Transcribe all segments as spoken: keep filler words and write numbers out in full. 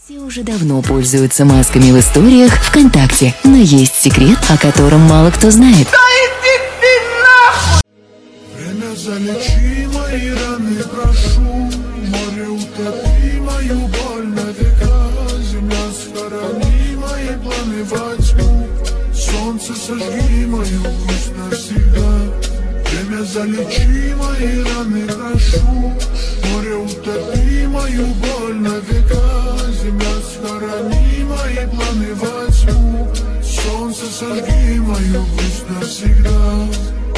Все уже давно пользуются масками в историях ВКонтакте, но есть секрет, о котором мало кто знает. Да иди ты нахуй! Время залечи мои раны, прошу. Море утопи мою боль на века. Земля схорони мои планы во тьму. Солнце сожги мою грусть навсегда. Время залечи мои раны, прошу. Море утопи мою боль на века. Земля схорони мои планы во тьму. Солнце сожги мою грусть навсегда.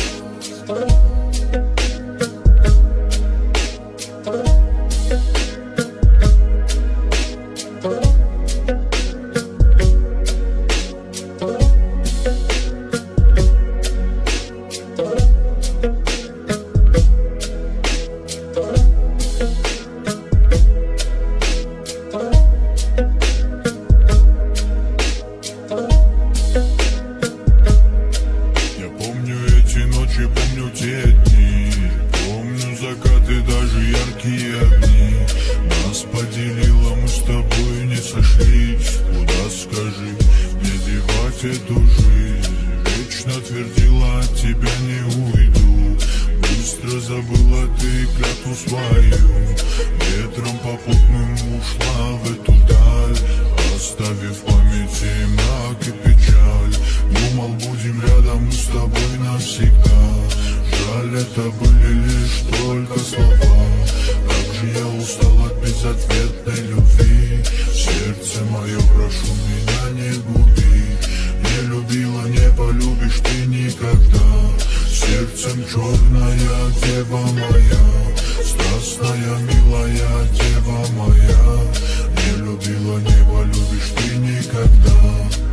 Помню те дни, помню закаты, даже яркие огни. Нас поделило, мы с тобой не сошлись. Куда, скажи, мне девать эту жизнь? Вечно твердила, от тебя не уйду. Быстро забыла ты клятву свою. Ветром попутным ушла в эту даль, оставив в памяти мрак и печаль. Думал, будем рядом мы с тобой навсегда. Жаль, это были лишь только слова. Как же я устал от безответной любви. Сердце мое, прошу меня не губи. Не любила, не полюбишь ты никогда. Сердцем черная дева моя, страстная, милая дева моя. Не любила, не полюбишь ты никогда.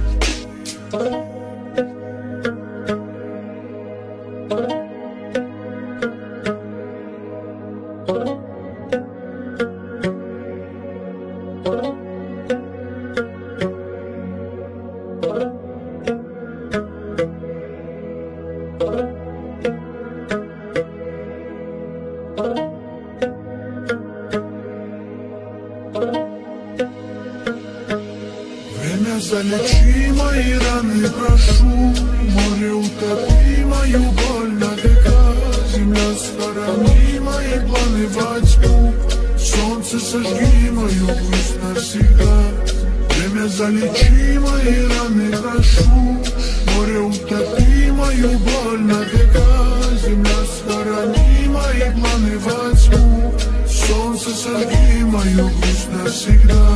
Время залечи мои раны, прошу. Море утопи мою боль на века. Земля схорони мои планы во тьму. Солнце сожги мою грусть навсегда. Время залечи мои раны, прошу. Море утопи мою боль на века. Земля схорони мои планы во тьму. Солнце сожги мою грусть навсегда.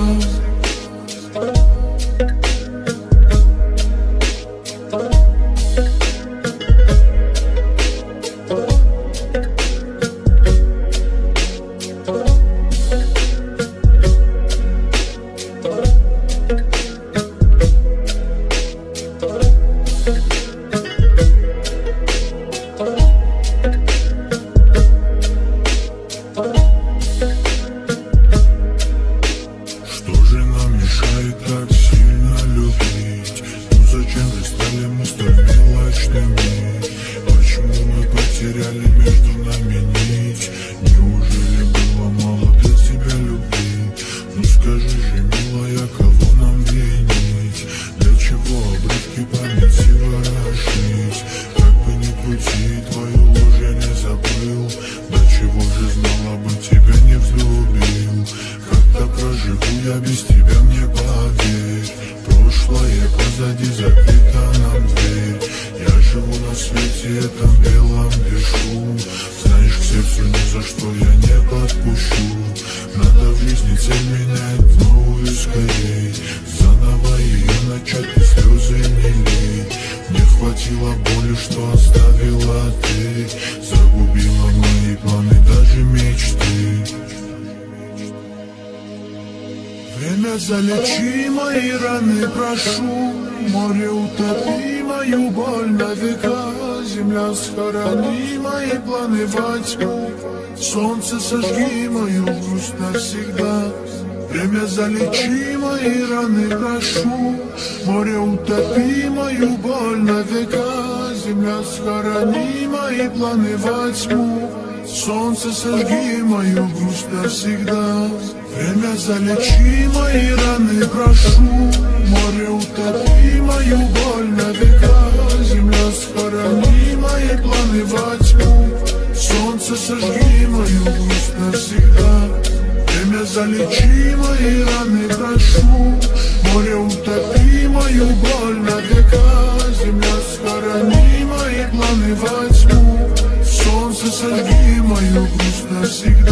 Что же нам мешает так сильно любить? Ну зачем же стали мы столь мелочными? Почему мы потеряли между нами нить? Неужели было мало для тебя любви? Ну скажи же, милая, кого нам винить? Для чего обрывки памяти ворошить? Как бы ни крути, твою ложь я не забыл. До чего же знала бы, тебя не взлюбил. Как-то проживу я без тебя, мне поверь. Прошлое позади, закрыта нам дверь. Я живу на свете этом белом, дышу. Знаешь, к сердцу ни за что я не подпущу. Надо в жизни цель менять новую скорей. Заново ее начать и слезы не лей. Не хватило боли, что оставила ты. Загубила мои планы, даже мечты. Время залечи мои раны, прошу. Море утопи мою боль на века. Земля схорони мои планы во тьму. Солнце сожги мою грусть навсегда. Время залечи мои раны, прошу. Море утопи мою боль на века. Земля схорони мои планы во тьму. Солнце сожги мою грусть навсегда. Время залечи мои раны. прошу, море, утопи мою боль на века. Земля, схорони мои планы во тьму. Солнце, сожги мою грусть навсегда. Время, залечи мои раны, прошу. Море, утопи мою боль на века. Земля, схорони мои планы во тьму. Солнце, сожги мою грусть навсегда.